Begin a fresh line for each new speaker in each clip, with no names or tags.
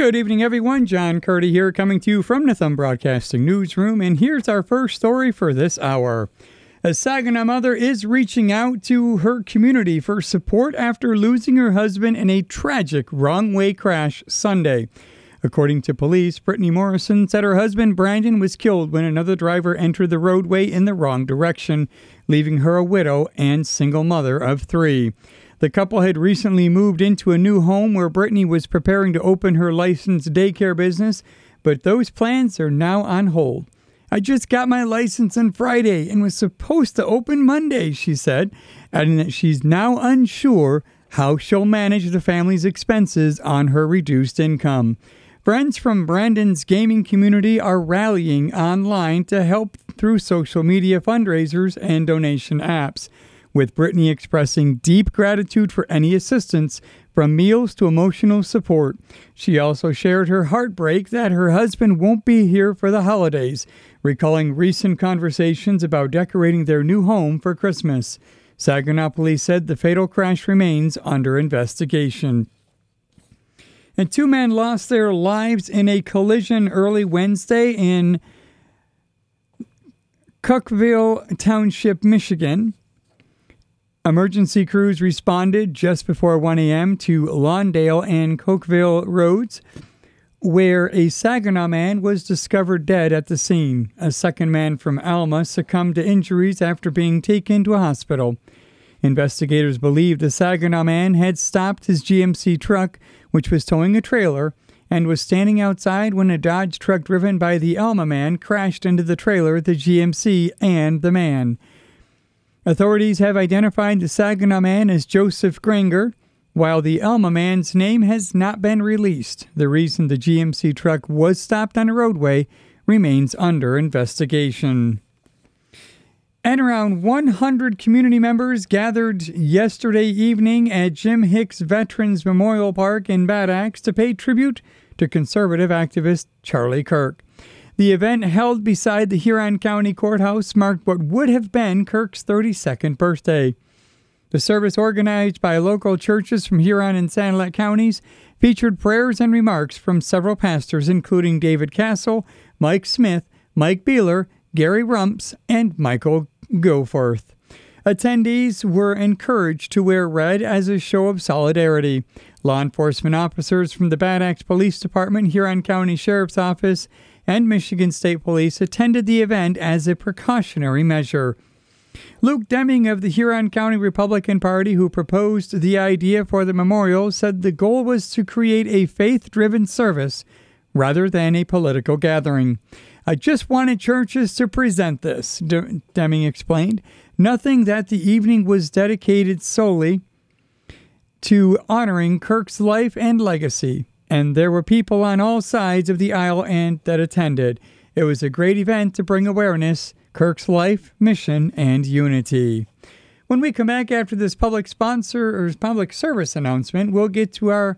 Good evening, everyone. John Curdy here, coming to you from the Thumb Broadcasting Newsroom, and here's our first story for this hour. A Saginaw mother is reaching out to her community for support after losing her husband in a tragic wrong-way crash Sunday. According to police, Brittany Morrison said her husband Brandon was killed when another driver entered the roadway in the wrong direction, leaving her a widow and single mother of 3. The couple had recently moved into a new home where Brittany was preparing to open her licensed daycare business, but those plans are now on hold. I just got my license on Friday and was supposed to open Monday, she said, adding that she's now unsure how she'll manage the family's expenses on her reduced income. Friends from Brandon's gaming community are rallying online to help through social media fundraisers and donation apps, with Brittany expressing deep gratitude for any assistance, from meals to emotional support. She also shared her heartbreak that her husband won't be here for the holidays, recalling recent conversations about decorating their new home for Christmas. Saginaw police said the fatal crash remains under investigation. And 2 men lost their lives in a collision early Wednesday in Cookeville Township, Michigan. Emergency crews responded just before 1 a.m. to Lawndale and Cookeville roads, where a Saginaw man was discovered dead at the scene. A second man from Alma succumbed to injuries after being taken to a hospital. Investigators believe the Saginaw man had stopped his GMC truck, which was towing a trailer, and was standing outside when a Dodge truck driven by the Alma man crashed into the trailer, the GMC, and the man. Authorities have identified the Saginaw man as Joseph Granger, while the Alma man's name has not been released. The reason the GMC truck was stopped on a roadway remains under investigation. And around 100 community members gathered yesterday evening at Jim Hicks Veterans Memorial Park in Bad Axe to pay tribute to conservative activist Charlie Kirk. The event, held beside the Huron County Courthouse, marked what would have been Kirk's 32nd birthday. The service, organized by local churches from Huron and Sanilac counties, featured prayers and remarks from several pastors, including David Castle, Mike Smith, Mike Beeler, Gary Rumps, and Michael Goforth. Attendees were encouraged to wear red as a show of solidarity. Law enforcement officers from the Bad Axe Police Department, Huron County Sheriff's Office, and Michigan State Police attended the event as a precautionary measure. Luke Deming of the Huron County Republican Party, who proposed the idea for the memorial, said the goal was to create a faith-driven service rather than a political gathering. I just wanted churches to present this, Deming explained, nothing that the evening was dedicated solely to honoring Kirk's life and legacy. And there were people on all sides of the aisle and that attended. It was a great event to bring awareness, Kirk's life, mission, and unity. When we come back after this public service announcement, we'll get to our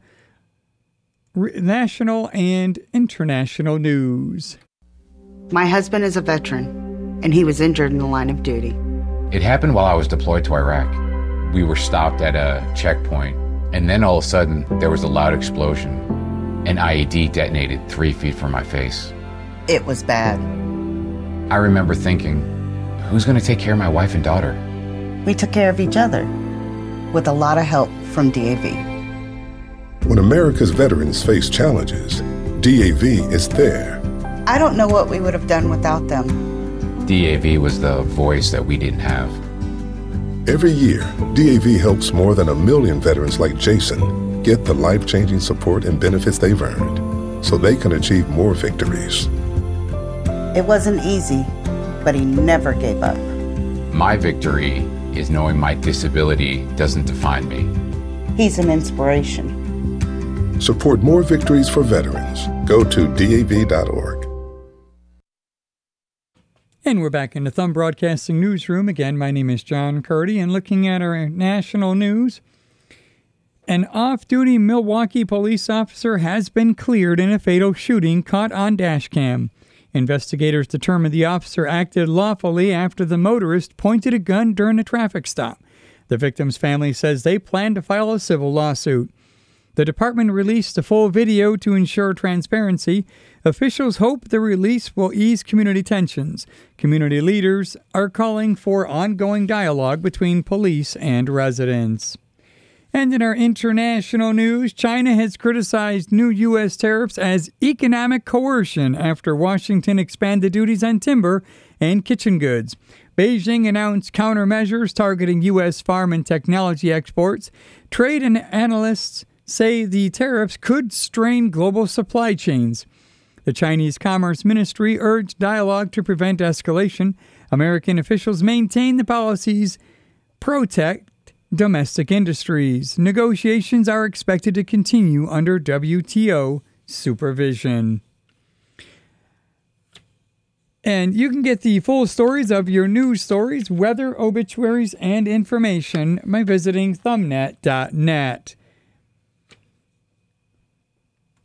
national and international news.
My husband is a veteran, and he was injured in the line of duty.
It happened while I was deployed to Iraq. We were stopped at a checkpoint, and then all of a sudden, there was a loud explosion. An IED detonated 3 feet from my face.
It was bad.
I remember thinking, who's going to take care of my wife and daughter?
We took care of each other, with a lot of help from DAV.
When America's veterans face challenges, DAV is there.
I don't know what we would have done without them.
DAV was the voice that we didn't have.
Every year, DAV helps more than 1 million veterans like Jason get the life-changing support and benefits they've earned so they can achieve more victories.
It wasn't easy, but he never gave up.
My victory is knowing my disability doesn't define me.
He's an inspiration.
Support more victories for veterans. Go to DAV.org.
And we're back in the Thumb Broadcasting Newsroom. Again, my name is John Curdy, and looking at our national news, an off-duty Milwaukee police officer has been cleared in a fatal shooting caught on dashcam. Investigators determined the officer acted lawfully after the motorist pointed a gun during a traffic stop. The victim's family says they plan to file a civil lawsuit. The department released a full video to ensure transparency. Officials hope the release will ease community tensions. Community leaders are calling for ongoing dialogue between police and residents. And in our international news, China has criticized new U.S. tariffs as economic coercion after Washington expanded duties on timber and kitchen goods. Beijing announced countermeasures targeting U.S. farm and technology exports. Trade and analysts say the tariffs could strain global supply chains. The Chinese Commerce Ministry urged dialogue to prevent escalation. American officials maintain the policies protect domestic industries. Negotiations are expected to continue under WTO supervision. And you can get the full stories of your news stories, weather, obituaries, and information by visiting thumbnet.net.